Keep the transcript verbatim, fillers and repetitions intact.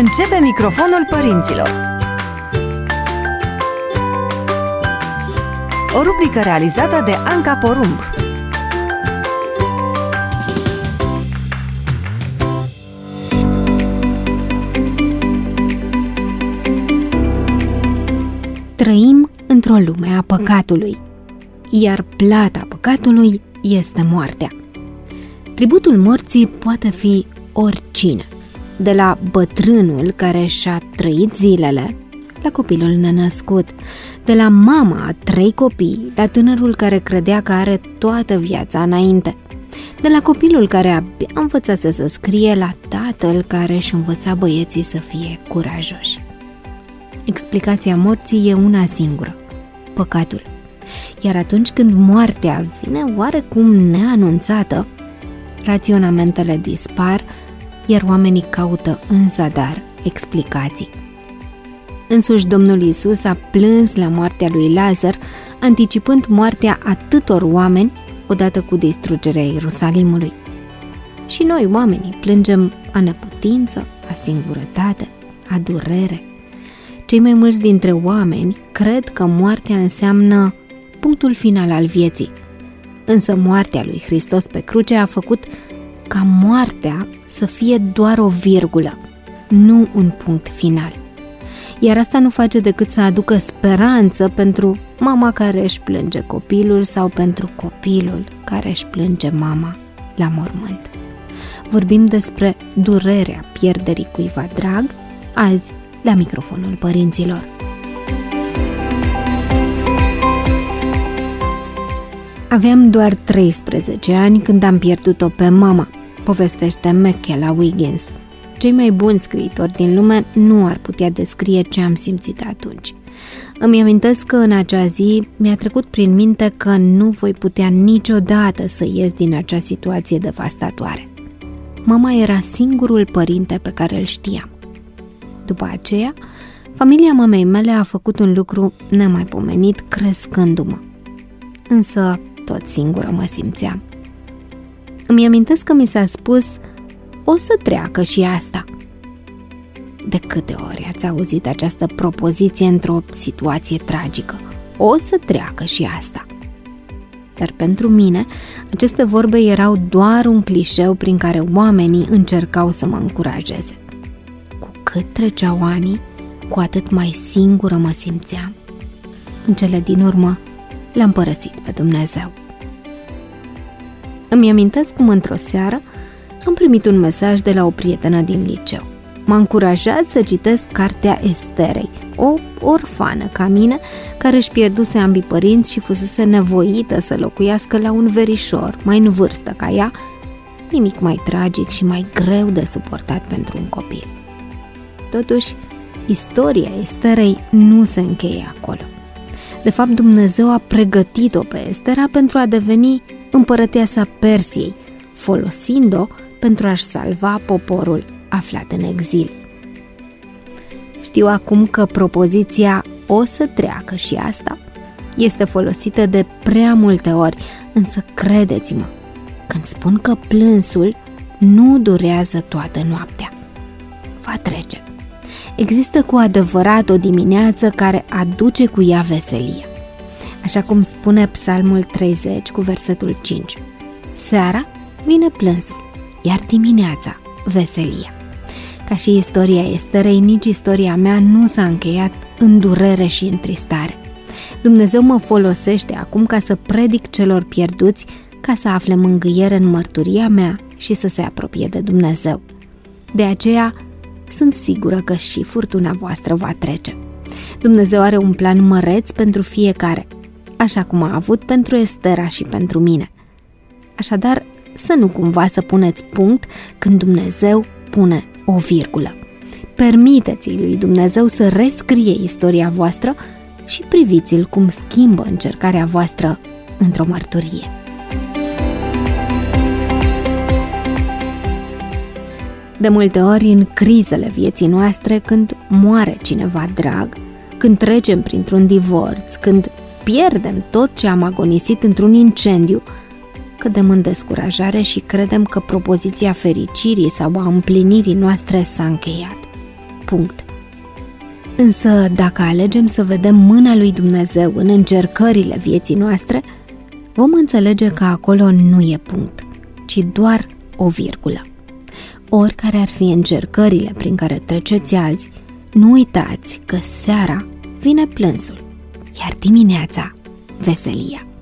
Începe microfonul părinților. O rubrică realizată de Anca Porumb. Trăim într-o lume a păcatului, iar plata păcatului este moartea. Tributul morții poate fi oricine, de la bătrânul care și-a trăit zilele, la copilul nenăscut, de la mama a trei copii, la tânărul care credea că are toată viața înainte, de la copilul care abia învățase să scrie, la tatăl care își învăța băieții să fie curajoși. Explicația morții e una singură: păcatul. Iar atunci când moartea vine oarecum neanunțată, raționamentele dispar, iar oamenii caută în zadar explicații. Însuși Domnul Iisus a plâns la moartea lui Lazar, anticipând moartea atâtor oameni odată cu distrugerea Ierusalimului. Și noi, oamenii, plângem a neputință, a singurătate, a durere. Cei mai mulți dintre oameni cred că moartea înseamnă punctul final al vieții. Însă moartea lui Hristos pe cruce a făcut ca moartea să fie doar o virgulă, nu un punct final. Iar asta nu face decât să aducă speranță pentru mama care își plânge copilul sau pentru copilul care își plânge mama la mormânt. Vorbim despre durerea pierderii cuiva drag, azi la microfonul părinților. Aveam doar treisprezece ani când am pierdut-o pe mama, povestește Mekela Wiggins. Cei mai buni scriitori din lume nu ar putea descrie ce am simțit atunci. Îmi amintesc că în acea zi mi-a trecut prin minte că nu voi putea niciodată să ies din acea situație devastatoare. Mama era singurul părinte pe care îl știam. După aceea, familia mamei mele a făcut un lucru nemaipomenit crescându-mă. Însă tot singură mă simțeam. Îmi amintesc că mi s-a spus: o să treacă și asta. De câte ori ați auzit această propoziție într-o situație tragică? O să treacă și asta. Dar pentru mine, aceste vorbe erau doar un clișeu prin care oamenii încercau să mă încurajeze. Cu cât treceau anii, cu atât mai singură mă simțeam. În cele din urmă, l-am părăsit pe Dumnezeu. Îmi amintesc cum într-o seară am primit un mesaj de la o prietenă din liceu. M-a încurajat să citesc cartea Esterei, o orfană ca mine, care își pierduse ambii părinți și fusese nevoită să locuiască la un verișor mai în vârstă ca ea, nimic mai tragic și mai greu de suportat pentru un copil. Totuși, istoria Esterei nu se încheie acolo. De fapt, Dumnezeu a pregătit-o pe Estera pentru a deveni împărăteasa Persiei, folosind-o pentru a-și salva poporul aflat în exil. Știu acum că propoziția "o să treacă și asta" este folosită de prea multe ori, însă credeți-mă, când spun că plânsul nu durează toată noaptea. Va trece. Există cu adevărat o dimineață care aduce cu ea veselia. Așa cum spune Psalmul treizeci cu versetul cinci. Seara vine plânsul, iar dimineața veselia. Ca și istoria Esterei, nici istoria mea nu s-a încheiat în durere și întristare. Dumnezeu mă folosește acum ca să predic celor pierduți, ca să afle mângâiere în mărturia mea și să se apropie de Dumnezeu. De aceea, sunt sigură că și furtuna voastră va trece. Dumnezeu are un plan măreț pentru fiecare, așa cum a avut pentru Estera și pentru mine. Așadar, să nu cumva să puneți punct când Dumnezeu pune o virgulă. Permiteți-i lui Dumnezeu să rescrie istoria voastră și priviți-l cum schimbă încercarea voastră într-o mărturie. De multe ori, în crizele vieții noastre, când moare cineva drag, când trecem printr-un divorț, când pierdem tot ce am agonisit într-un incendiu, cădem în descurajare și credem că propoziția fericirii sau a împlinirii noastre s-a încheiat. punct. Însă, dacă alegem să vedem mâna lui Dumnezeu în încercările vieții noastre, vom înțelege că acolo nu e punct, ci doar o virgulă. Oricare ar fi încercările prin care treceți azi, nu uitați că seara vine plânsul, iar dimineața veselia.